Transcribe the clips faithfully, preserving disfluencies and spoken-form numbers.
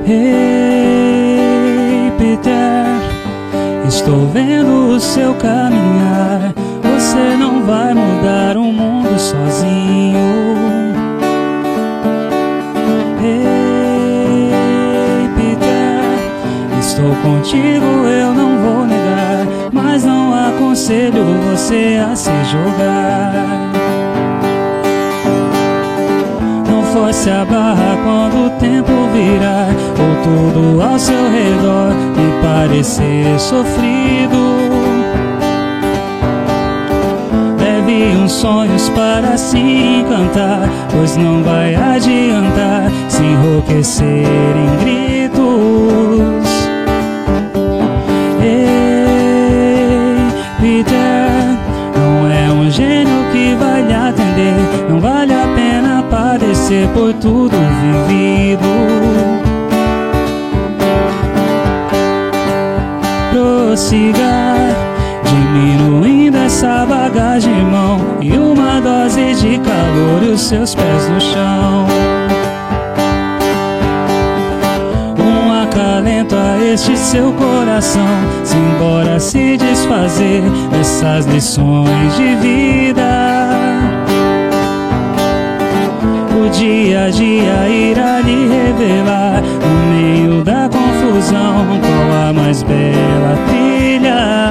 Ei, Peter, estou vendo o seu caminhar. Você não vai mudar o mundo sozinho. Ei, Peter, estou contigo, eu não vou negar, mas não aconselho você a se jogar. Não force a barra quando o tempo virar, ou tudo ao seu redor lhe parecer sofrido. Leve uns sonhos para se encantar, pois não vai adiantar se enlouquecer em gritos. Ei, Peter, não é um gênio que vai lhe atender, não vale a pena padecer por tudo vivido. Prossiga, diminuindo essa bagagem, irmão, e uma dose de calor e os seus pés no chão. Um acalento a este seu coração, simbora se desfazer dessas lições de vida. O dia a dia irá lhe revelar, no meio da confusão, qual a mais bela trilha.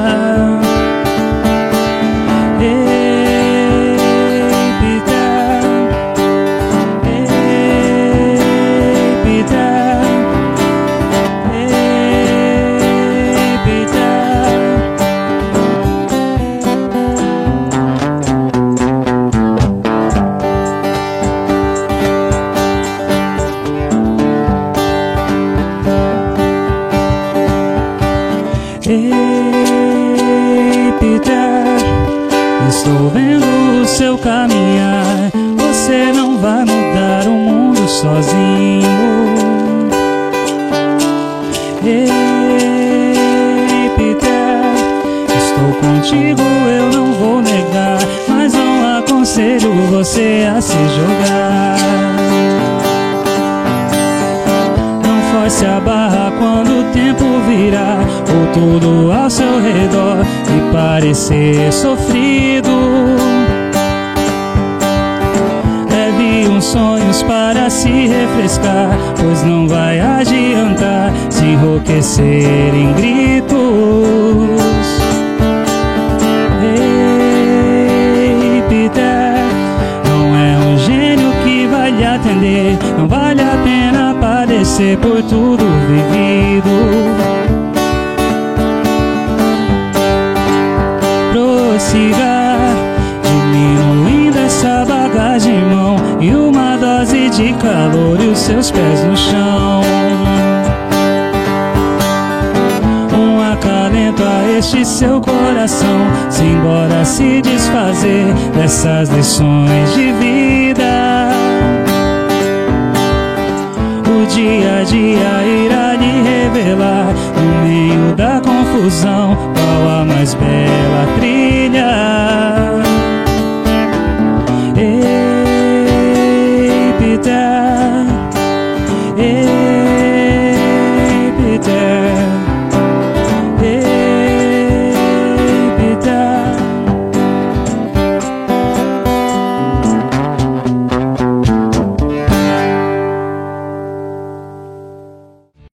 Ei, Peter, ei, Peter, ei, Peter. Ei, Peter, estou vendo o seu caminhar. Você não vai mudar o mundo sozinho. Ei, Peter, estou contigo, eu não vou negar, mas não aconselho você a se jogar. Force a barra quando o tempo virar, ou tudo ao seu redor lhe parecer sofrido. Leve uns sonhos para se refrescar, pois não vai adiantar se enlouquecer em gritos. Ei, Peter, não é um gênio que vai lhe atender, não vale a pena padecer por tudo vivido. Prossiga, diminuindo essa bagagem, irmão, e uma dose de calor e os seus pés no chão. Um acalento a este seu coração, simbora se desfazer dessas lições de vida. O dia a dia irá lhe revelar, no meio da confusão, qual a mais bela trilha.